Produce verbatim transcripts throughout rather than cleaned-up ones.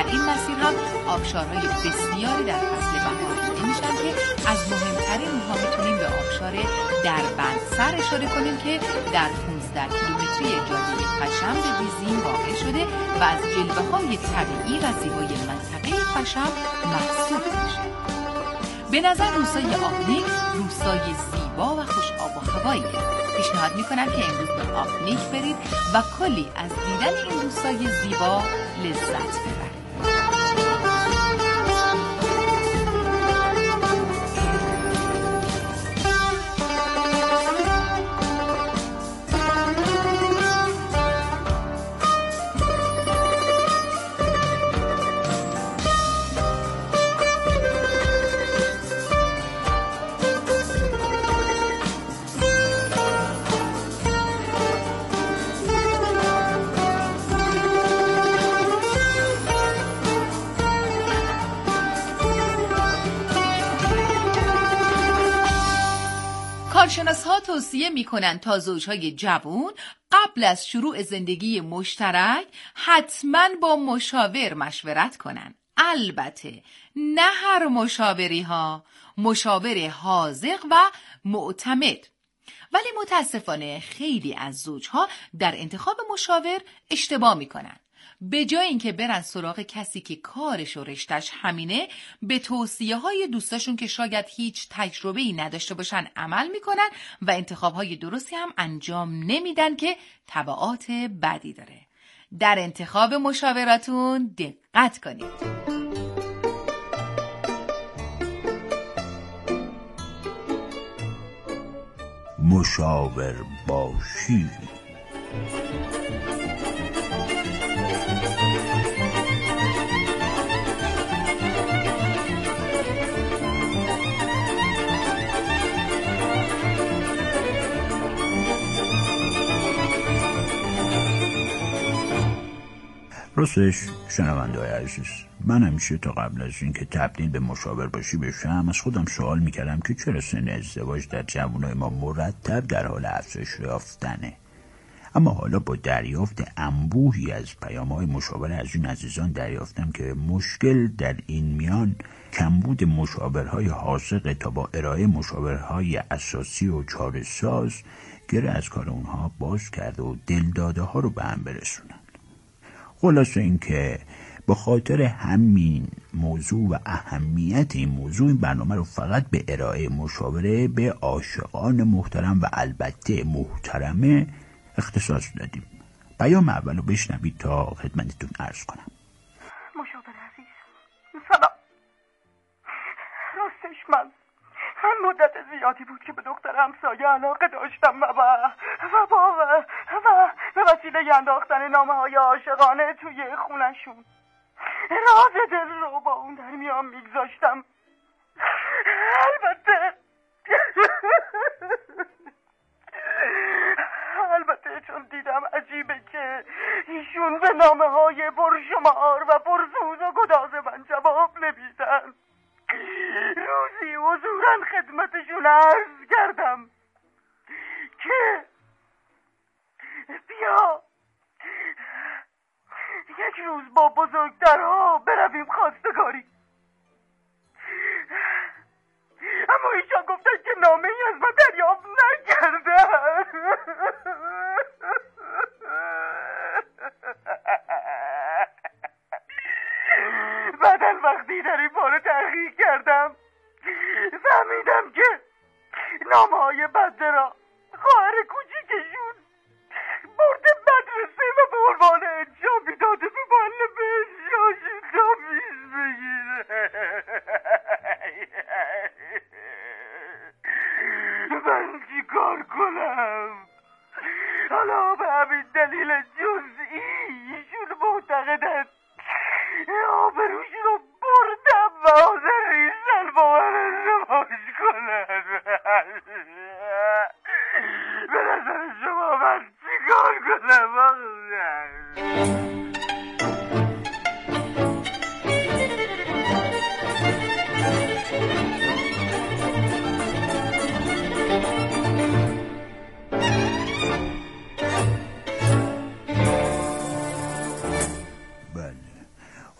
در این مسیر هم آبشارهای بسیاری در فصل بهار دیده میشن که از مهمترین اونها میتونیم به آبشار دربندسر اشاره کنیم که در پانزده کیلومتری جاده فشم به بیزین واقع شده و از جلوه‌های طبیعی و زیبای منطقه فشم محسوب میشه. به نظر روستای آپنیک روستای زیبا و خوش آب و هواییه. پیشنهاد میکنم که امروز به آپنیک برید و کلی از دیدن این روستای زیبا لذت ببرید. کارشناس‌ها توصیه می‌کنند تا زوج‌های جوان قبل از شروع زندگی مشترک حتماً با مشاور مشورت کنند. البته نه هر مشاوری ها، مشاور حاذق و معتمد. ولی متاسفانه خیلی از زوج‌ها در انتخاب مشاور اشتباه می‌کنند. به جای اینکه برن سراغ کسی که کارش و رشته‌اش همینه، به توصیه‌های دوستاشون که شاید هیچ تجربه‌ای نداشته باشن عمل میکنن و انتخاب‌های درستی هم انجام نمیدن که تبعات بدی داره. در انتخاب مشاوراتون دقت کنید. مشاور باشی. راستش شنونده های عزیز، من همیشه تا قبل از این که تبدیل به مشاور باشی بشم از خودم سوال میکردم که چرا سن ازدواج در جوانای ما مرتب در حال افزایش یافتنه. اما حالا با دریافت انبوهی از پیام‌های مشاوره از این عزیزان دریافتم که مشکل در این میان کمبود مشاورهای حاذق تا با ارائه مشاورهای اساسی و چاره‌ساز گره از کار اونها باز کرده و دلداده ها رو به هم برسونن. خلاصه این که به خاطر همین موضوع و اهمیت این موضوع این برنامه رو فقط به ارائه مشاوره به عاشقان محترم و البته محترمه اختصاص دادیم. پیام اول رو بشنوید تا خدمتتون عرض کنم. مشاور عزیز سلام. راستش من هم مدت زیادی بود که به دختر همسایه علاقه داشتم و و و با و و به وسیله انداختن نامه های عاشقانه توی خونشون راز دل رو با اون در میان میگذاشتم. البته البته چون دیدم عجیبه که ایشون به نامه های پرشمار و پرسوز و گداز من جواب نمیدن، روزی حضوراً خدمتشون عرض کردم که بیا یک روز با بزرگترها برویم خواستگاری. اما ایشان گفتن که نامه ای از من دریافت نکردن. بعداً وقتی در این باره تحقیق کردم فهمیدم که نامه های بنده را خواهر کوچیکشون برده مدرسه و به عنوان انجامی داده به معلمش جاشون تمیز بگیره. من چی کار کنم؟ حالا به همین دلیل جزئی ایشون معتقدن آبروشون رو بردم و حاضر نیستن با من ازدواج کنن. به نظر شما من چی کار کنم؟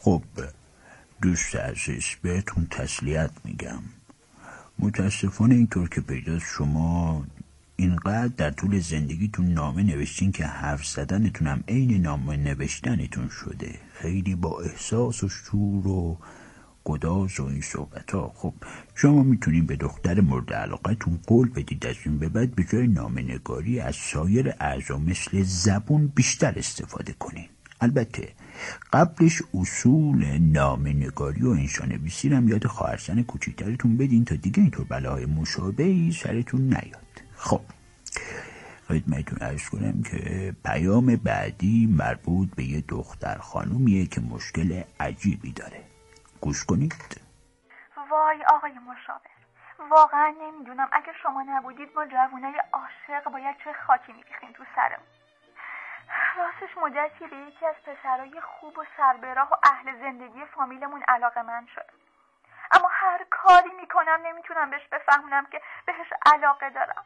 خب دوست عزیز، بهتون تسلیت میگم. متاسفانه اینطور که پیداست شما اینقدر در طول زندگیتون نامه نوشتین که حرف زدنتون هم عین نامه نوشتنتون شده. خیلی با احساس و شور و گداز و این صحبت ها. خب شما میتونین به دختر مورد علاقتون قول بدید از این به بعد به جای نامه نگاری از سایر اعضا مثل زبون بیشتر استفاده کنین. البته قبلش اصول نامه نگاری و انشانویسی هم یاد خواهرزن کوچیکترتون بدین تا دیگه اینطور بلاهای مشابهی سرتون نیاد. خب خدمتتون عرض کنم که پیام بعدی مربوط به یه دختر خانومیه که مشکل عجیبی داره. گوش کنید. وای آقای مشاور، واقعا نمیدونم اگه شما نبودید ما جوانای عاشق باید چه خاکی میریختیم تو سرمون. راستش مدتی به یکی از پسرای خوب و سربراه و اهل زندگی فامیلمون علاقه‌مند شدم، اما هر کاری میکنم نمیتونم بهش بفهمونم که بهش علاقه دارم.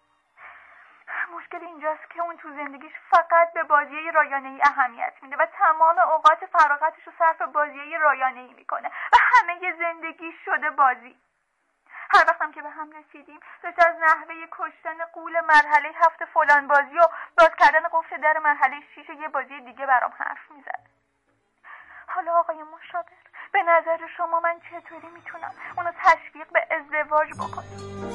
مشکل اینجاست که اون تو زندگیش فقط به بازی رایانه‌ای اهمیت میده و تمام اوقات فراغتش رو صرف بازی رایانه‌ای میکنه و همه زندگیش شده بازی. هر وقتم که به هم رسیدیم داشت از نحوه کشتن غول مرحله هفت فلان بازی و باز کردن قفل در مرحله شیش یه بازی دیگه برام حرف میزد. حالا آقای مشاور، به نظر شما من چطوری میتونم اونو تشویق به ازدواج بکنم؟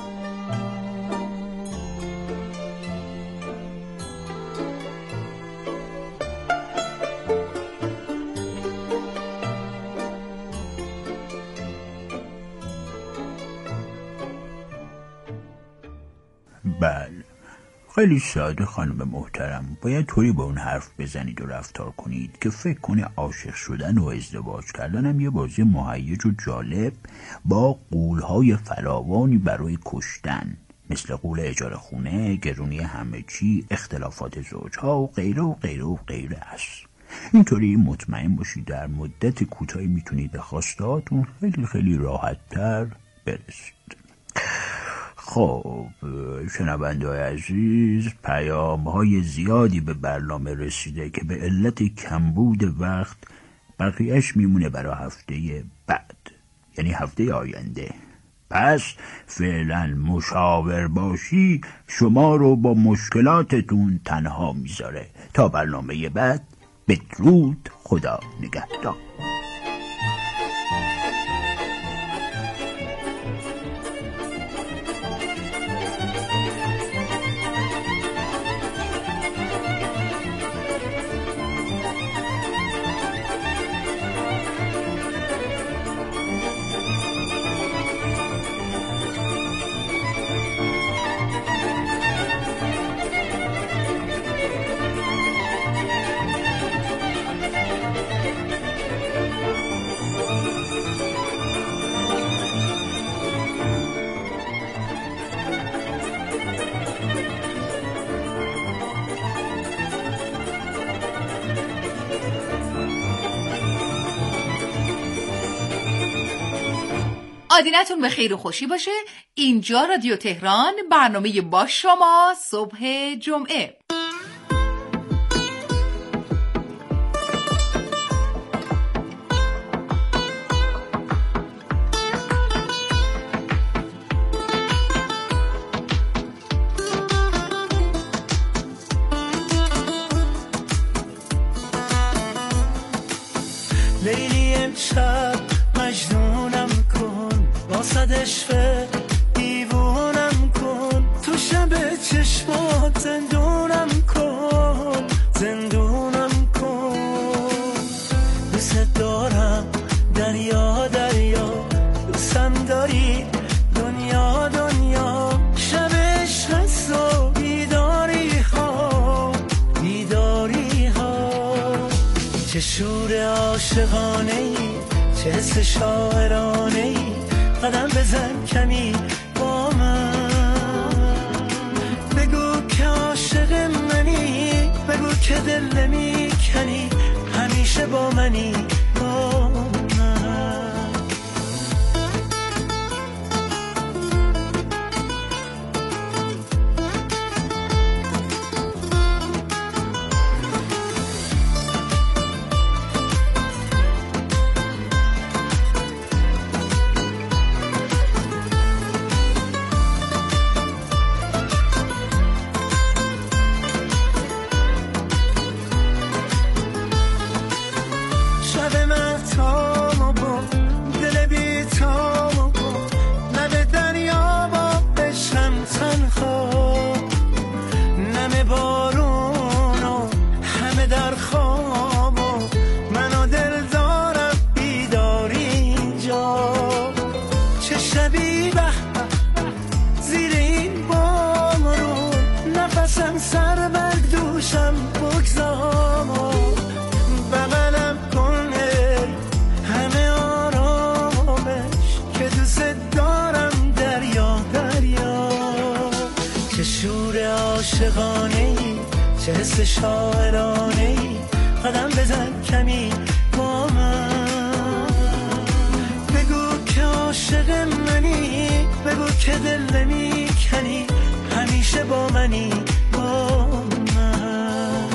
بله خیلی ساده خانم محترم. باید طوری با اون حرف بزنید و رفتار کنید که فکر کنه عاشق شدن و ازدواج کردن هم یه بازی مهیج و جالب با غول‌های فراوانی برای کشتن، مثل غول اجاره خونه، گرونی همه چی، اختلافات زوجها و غیره و غیره و غیره است. اینطوری مطمئن باشید در مدت کوتاهی میتونید به خواستهاتون خیلی خیلی راحت‌تر برسید. خب شنونده‌های عزیز، پیام های زیادی به برنامه رسیده که به علت کمبود وقت بقیهش میمونه برای هفته بعد، یعنی هفته آینده. پس فعلا مشاور باشی شما رو با مشکلاتتون تنها میذاره. تا برنامه بعد، بدرود، خدا نگهدار. آدینتون به خیر و خوشی باشه. اینجا رادیو تهران، برنامه با شما صبح جمعه. لیلی امشب مجنونم کن، واسدش به دیوونم کن، تو شب چشمات زندونم کن، زندونم کن. دوست دارم دریا دریا، دوستم داری دنیا دنیا، شب عشق و بیداری ها بیداری ها. چه شور عاشقانه ای، چه حس شاعرانه ای، قدم بزن کمی با من، بگو که عاشق منی، بگو که دل نمی کنی، همیشه با منی با من. تام با دل بی تام با لب دریا با عشقم تنها نم بارون و همه در خواب و من و دل دارم بیداری اینجا چه شبی به زیر این بارون نفسم سر بر دوشم بگذار بغلم کن همه آرامش که دوست دارم دریا دریا چه شور عاشقانه ای چه حس شاعرانه ای قدم بزن کمی با من بگو که عاشق منی بگو که دل نمیکنی همیشه با منی با من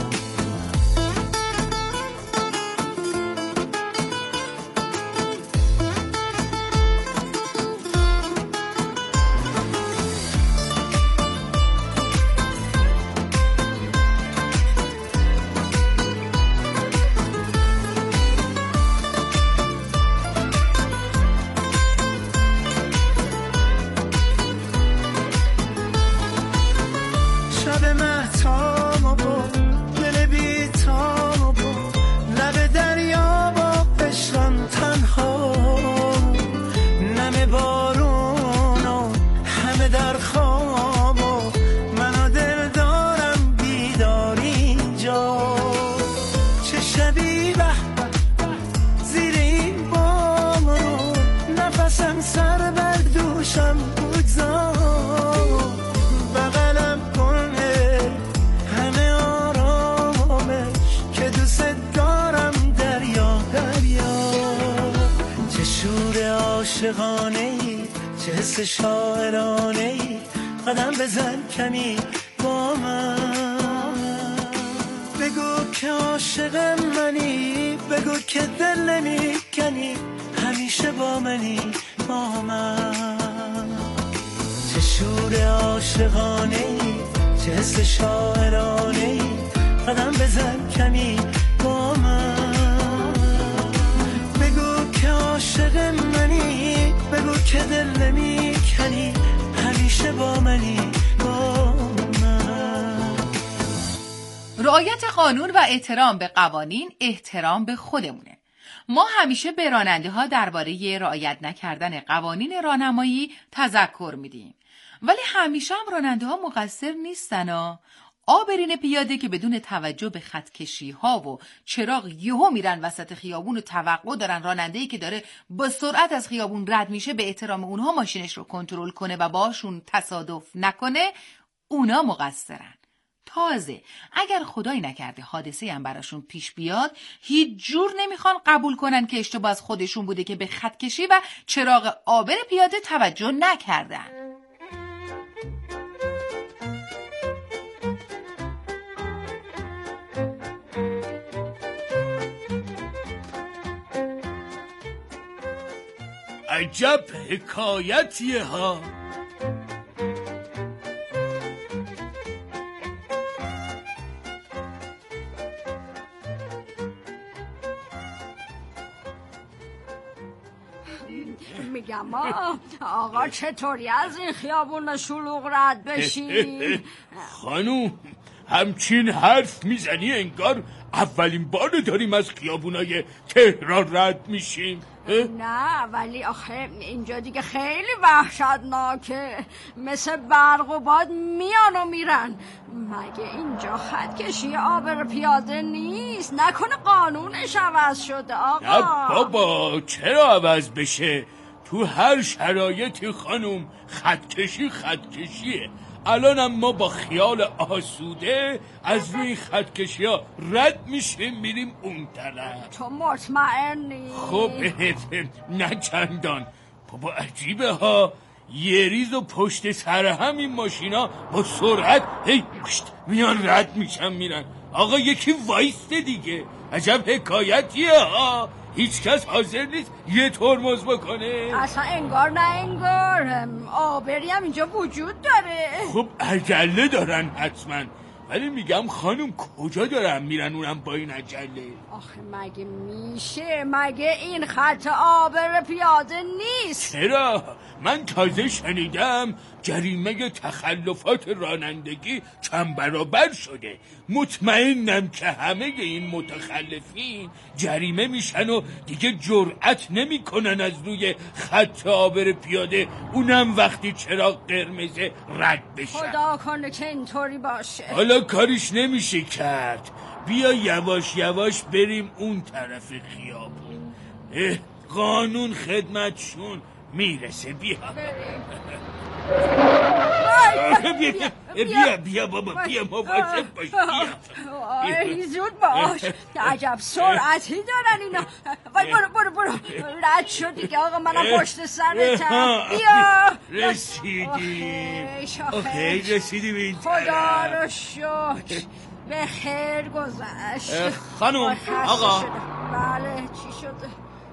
شاعرانه ای قدم بزن کمی با من بگو که عاشق منی بگو که دل نمیکنی همیشه با منی با من چه شور عاشقانه ای چه حس شاعرانه ای قدم بزن کمی با من بگو که عاشق منی بگو که دل نمیکنی همیشه با منی با من رعایت قانون و احترام به قوانین احترام به خودمونه. ما همیشه به راننده ها درباره رعایت نکردن قوانین راهنمایی تذکر میدیم، ولی همیشه هم راننده ها مقصر نیستن ها. آبرین پیاده که بدون توجه به خطکشی ها و چراغ یهو میرن وسط خیابون و توقع دارن راننده‌ای که داره با سرعت از خیابون رد میشه به احترام اونها ماشینش رو کنترل کنه و باشون تصادف نکنه، اونا مقصرن. تازه اگر خدایی نکرده حادثه هم براشون پیش بیاد، هیچ جور نمیخوان قبول کنن که اشتباه از خودشون بوده که به خطکشی و چراغ آبر پیاده توجه نکردن. عجب حکایتیه ها. میگم آقا چطوری از این خیابون شلوغ رد بشی؟ خانوم همچین حرف میزنی انگار اولین بار داریم از خیابونای تهران رد میشیم. نه ولی آخه اینجا دیگه خیلی وحشتناکه، مثل برق و باد میان و میرن. مگه اینجا خط کشی آبر پیاده نیست؟ نکنه قانونش عوض شده آقا؟ نه بابا، چرا عوض بشه؟ تو هر شرایطی خانوم خطکشی خطکشیه. الانم ما با خیال آسوده از روی خطکشی ها رد میشیم میریم اون طرف. تو مطمئنی؟ خب نه چندان. بابا عجیبه ها، یه ریز و پشت سر هم این ماشینا با سرعت هی پشت میان رد میشن میرن. آقا یکی وایسته دیگه. عجب حکایتیه ها، هیچ کس حاضر نیست یه ترمز بکنه. اصلا انگار نه انگار آبری هم اینجا وجود داره. خب عجله دارن حتما. ولی میگم خانم کجا دارن میرن اونم با این عجله؟ آخه مگه میشه؟ مگه این خط عابر پیاده نیست؟ چرا؟ من تازه شنیدم جریمه تخلفات رانندگی چند برابر شده. مطمئنم که همه این متخلفین جریمه میشن و دیگه جرأت نمیکنن از روی خط عابر پیاده، اونم وقتی چراغ قرمز رد بشن. خدا کنه که اینطوری باشه. حالا کاریش نمیشه کرد. بیا یواش یواش بریم اون طرف خیابون. قانون خدمتشون میرسه. بیا بیا بیا بیا بابا بیا مواظب باش. بیا زود باش. عجب سرعتی دارن اینا. وای برو برو برو رد شد دیگه آقا، منم پشت سرتم. بیا رسیدیم. اوکی رسیدیم این خدا رو شکر به خیر گذشت. خانم آقا بله چی شده؟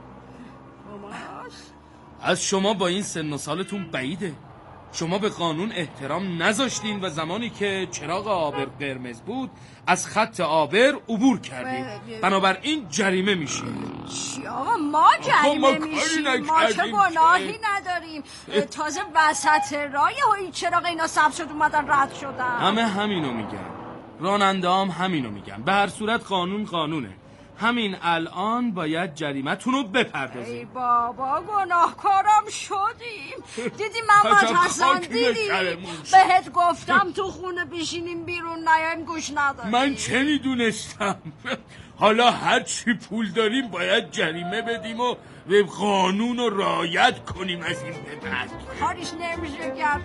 از شما با این سن و سالتون بعیده. شما به قانون احترام نذاشتین و زمانی که چراغ عابر قرمز بود از خط عابر عبور کردین، بنابراین جریمه میشین. چی آقا ما جریمه میشیم؟ ما چه گناهی نداریم؟ تازه وسط راه و چراغ اینا سبز شد اومدن رد شدن. همه همینو میگن، راننده هم همینو میگن. به هر صورت قانون قانونه. همین الان باید جریمتون رو بپردازیم. ای بابا گناهکارم شدیم. دیدی محمد حسن دیدی؟ بهت گفتم تو خونه بشینیم بیرون نیایم گوش نداری. من چه میدونستم؟ حالا هر چی پول داریم باید جریمه بدیم و به قانون رو رعایت کنیم. از این به بعد کاریش نمیشه کرد.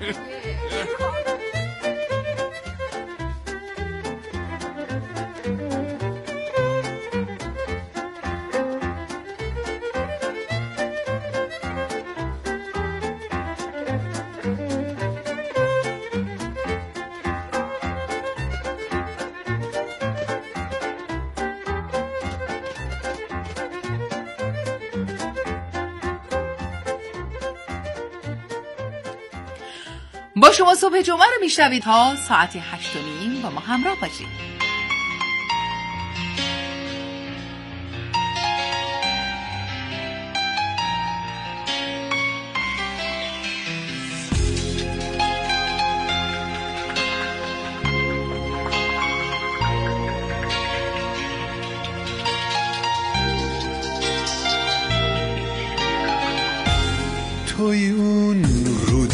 با شما صبح جمعه رو میشنوید تا ساعت هشت و نیم با ما همراه باشید. توی اون رود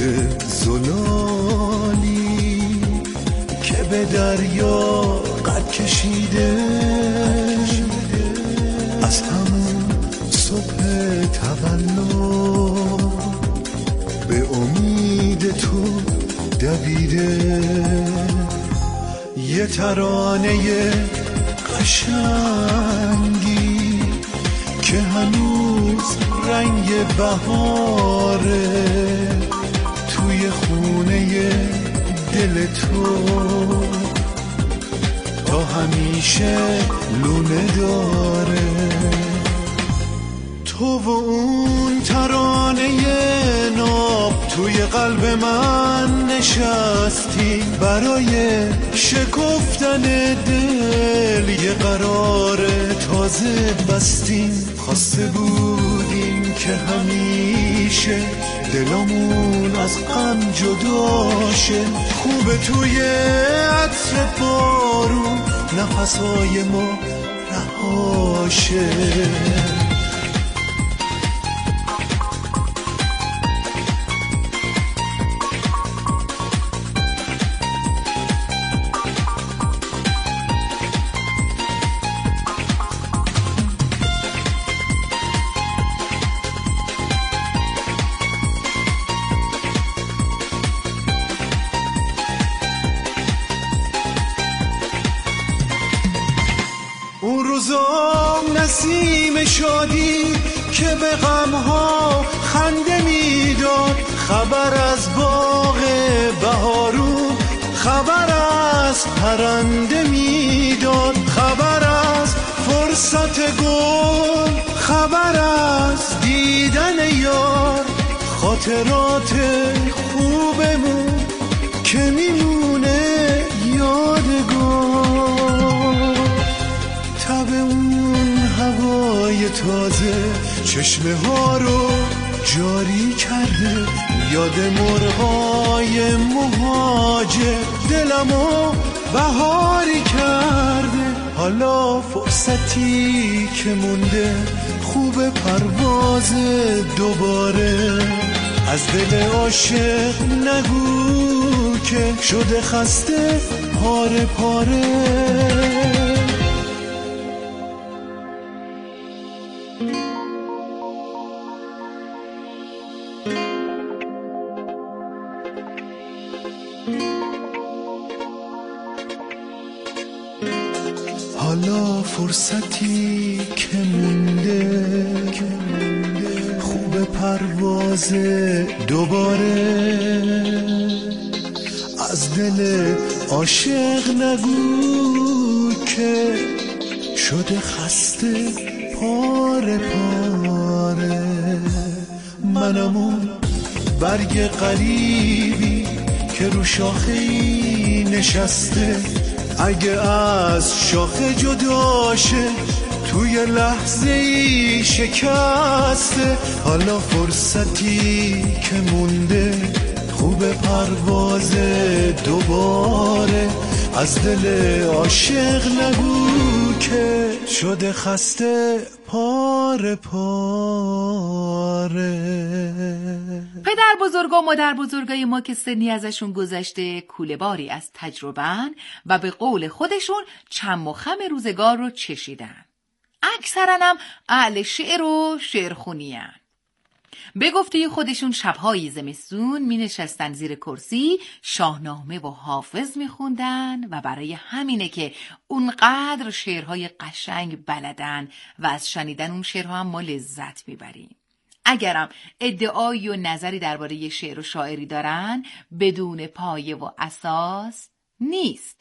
زلالی که به دریا قد کشیده، از همون صبح تولد به امید تو دویده، یه ترانه قشنگی که هنوز رنگ بهاره توی خونه دل تو تا همیشه لونه داره. تو و اون ترانه ناب توی قلب من نشستی، برای شکفتن دل یه قرار تازه بستیم. خواسته بودیم که همیشه دلمون از غم جدا شه، خوبه توی عطر بارون نفسای ما رهاشه. نسیم شادی که به غمها خنده میداد، خبر از باغ بهارون، خبر از پرنده میداد، خبر از فرصت گل، خبر از دیدن یار، خاطرات خوبمون که میمونه یادگار. خونه تازه چشمه ها رو جاری کرده، یاد مرغای مهاجر دلمو بهاری کرده. حالا فرصتی که مونده خوب پرواز دوباره، از دل عاشق نگو که شده خسته پاره پاره. حالا فرصتی که مونده خوب پرواز دوباره، از دل عاشق نگو که شده خسته پاره پاره. منم اون برگ غریبی که رو شاخه‌ای نشسته، اگه از شاخه جدا شه توی لحظه ای شکسته. حالا فرصتی که مونده خوب پرواز دوباره، از دل عاشق نگو که شده خسته پاره پاره. پدر بزرگ و مادر بزرگای ما که سنی ازشون گذشته کوله باری از تجربه‌ن و به قول خودشون چم و خم روزگار رو چشیدن. اکثرا هم اهل شعر و شعرخونی‌ان. به گفته خودشون شب‌های زمستون می نشستن زیر کرسی شاهنامه و حافظ می خوندن و برای همینه که اونقدر شعرهای قشنگ بلدن و از شنیدن اون شعرها هم ما لذت می بریم. اگرم ادعایی و نظری درباره شعر و شاعری دارن بدون پایه و اساس نیست.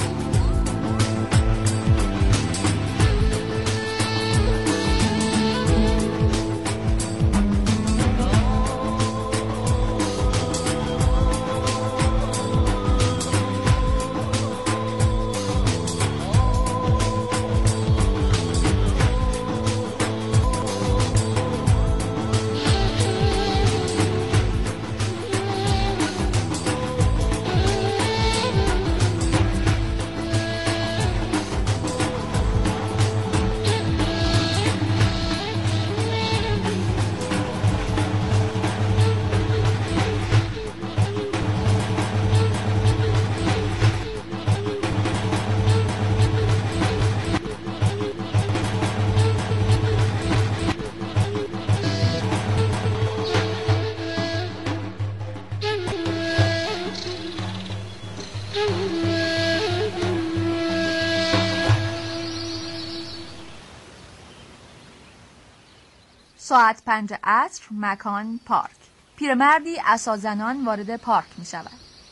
ساعت پنج عصر، مکان پارک. پیرمردی عصازنان وارد پارک می شود.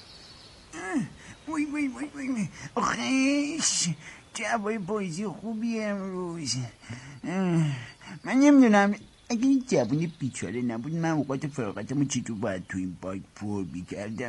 وای وای وای وای آخیش جوای بایزی خوبی امروز. من نمیدونم اگه این جوانی بیچاره نبود من اوقات فراغتمو چطور باید تو این پارک پر بیکردم.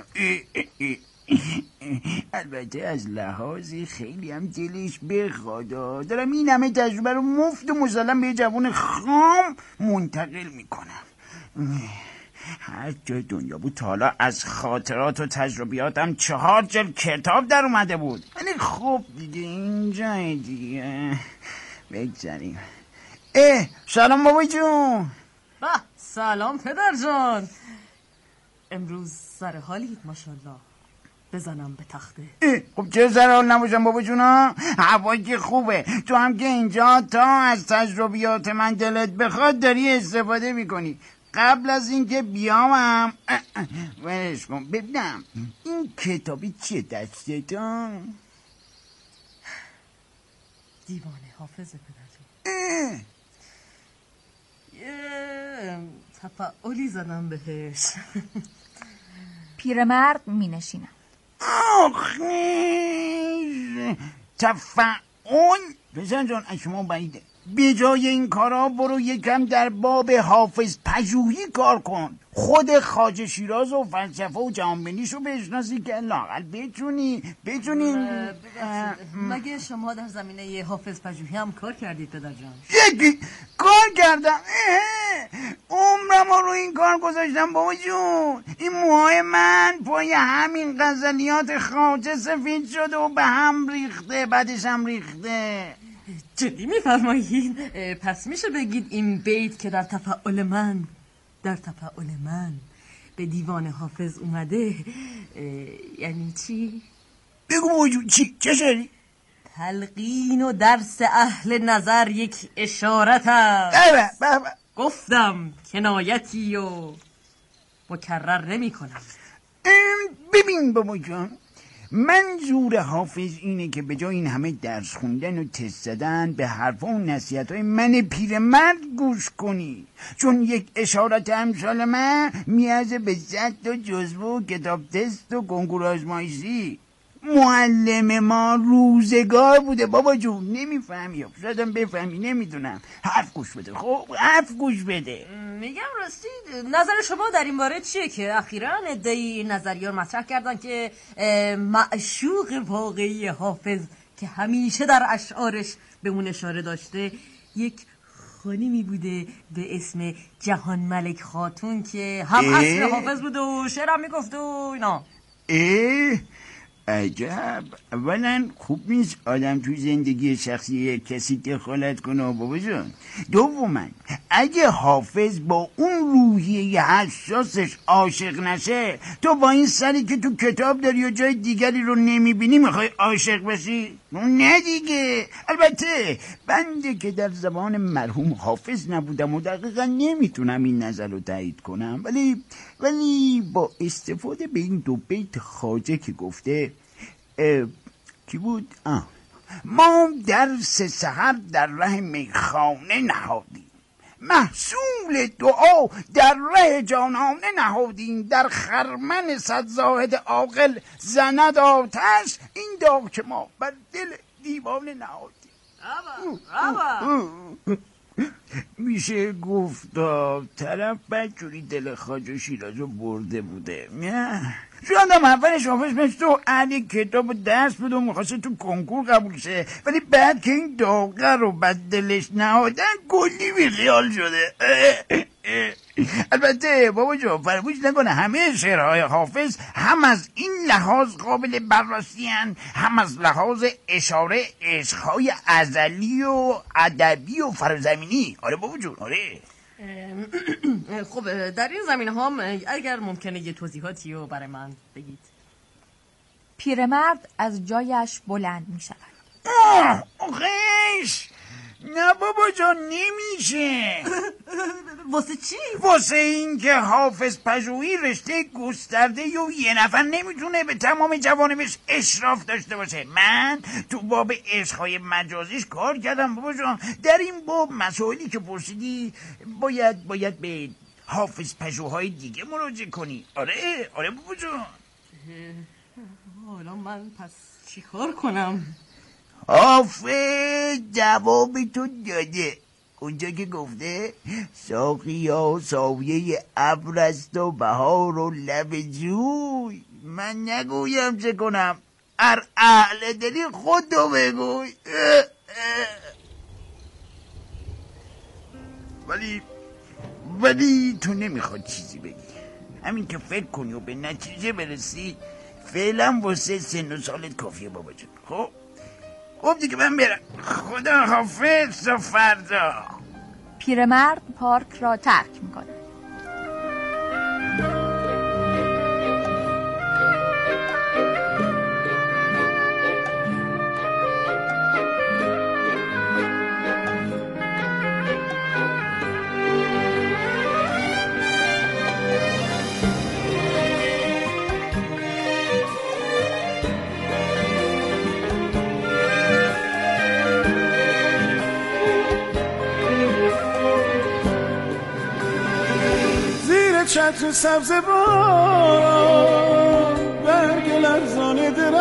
البته از لحاظی خیلی هم دلش بخواد دارم این همه تجربه رو مفت و مسلم به جوان خام منتقل میکنم. هر جای دنیا بود تا حالا از خاطرات و تجربیاتم چهار جلد کتاب در اومده بود. ولی خب دیگه اینجای دیگه بگذاریم. اه سلام بابا جون. با سلام پدر جان. امروز سر حالید ماشاءالله. بزنم به تخته. خب چه سر حال نباشم بابا جونا؟ هوا که خوبه، تو هم که اینجا تا از تجربیات من دلت بخواد داری استفاده میکنی. قبل از اینکه بیامم ورش کن ببینم این کتابی چیه دستتون؟ دیوان حافظ پدر جان. یه تفعالی زدم بهش. پیرمرد می نشینم. آخیش تفعال پسر جان از شما بعیده. به جای این کارا برو یکم در باب حافظ پژوهی کار کن. خود خواجه شیراز و فلسفه و جهانبینیشو بشناسی که لااقل بتونی بتونی مگه شما در زمینه حافظ پژوهی هم کار کردید پدر جان؟ یکی کار کردم. عمرم رو این کار گذاشتم بابا جون. این موهای من پای همین غزلیات خواجه سفید شده و به هم ریخته، بعدش هم ریخته. جدی میفرمایید؟ پس میشه بگید این بیت که در تفاعل من در تفاعل من به دیوان حافظ اومده یعنی چی؟ بگو بابا جون چی؟ چه شدی؟ تلقین و درس اهل نظر یک اشارت است. بابا بابا گفتم کنایتی و مکرر نمی کنم. ببین بابا جان، منظور حافظ اینه که به جای این همه درس خوندن و تست زدن به حرفا و نصیحت‌های من پیرمرد گوش کنی، چون یک اشارت امثال من میازه به صد و جزوه و کتاب تست و کنکور آزمایشی. معلم ما روزگار بوده بابا جون. نمیفهمی؟ شایدم بفهمی، نمیدونم. حرف گوش بده. خب حرف گوش بده. میگم راستی نظر شما در این باره چیه که اخیراً ادعای نظریه رو مطرح کردن که معشوق واقعی حافظ که همیشه در اشعارش به اون اشاره داشته یک خانمی بوده به اسم جهان ملک خاتون که هم اصل حافظ بوده و شعرم میگفته و اینا. اه عجب. اولا خوب نیست آدم توی زندگی شخصی کسی دخالت کنه بابا جان. دوما اگه حافظ با اون روحیه حساسش عاشق نشه، تو با این سری که تو کتاب داری و جای دیگری رو نمیبینی میخوای عاشق بشی؟ نه دیگه. البته بنده که در زبان مرحوم حافظ نبودم و دقیقا نمیتونم این نظر رو تایید کنم، ولی ولی با استفاده به این دو بیت خواجه که گفته کی بود؟ آه. ما درس سحر در ره میخانه نهادیم، محصول دعا در ره جانانه نهادیم، در خرمن صد زاهد عاقل زند آتش، این داغ که ما بر دل دیوانه نهادیم. میشه گفت طرف بدجوری دل خواجه شیراز رو برده بوده. شاید هم اولش حافظ مثل تو اهل کتاب درس بود و میخواسته تو کنکور قبول شه، ولی بعد که این داغه رو بد دلش نهادن کلی بی خیال شده. البته بابا جان فراموش نکنه همه شعرهای حافظ هم از این لحاظ قابل بررسی هن، هم از لحاظ اشاره عشقهای ازلی و ادبی و فرازمینی. آره بابا جون آره. خب در این زمینه هم اگر ممکنه یه توضیحاتی رو برای من بگید. پیرمرد از جایش بلند می شود. آه آخیش نه بابا جان نمیشه. واسه چی؟ واسه این که حافظ پژوهی رشته گسترده و یه نفر نمیتونه به تمام جوانبش اشراف داشته باشه. من تو باب عشقهای مجازیش کار کردم بابا جان. در این باب مسائلی که پرسیدی باید باید به حافظ پژوهای دیگه مراجعه کنی. آره آره بابا جان. حالا من پس چی کار کنم؟ حافظ جواب تو داده اونجا که گفته ساقیا سایه ابر است و بهار و لب جوی. من نگویم چه کنم، ار اهل دلی خودو بگوی. ولی ولی تو نمیخواد چیزی بگی، همین که فکر کنی و به نتیجه برسی فعلا واسه سن و سالت کافیه بابا جان. خب خب دیگه من برم. خدا حافظ تا فردا. پیرمرد پارک را ترک میکنه. چتر سبز باران برگ لرزان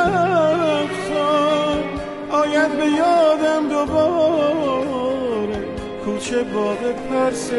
درختان آید به یادم دوباره کوچه باغ پرسه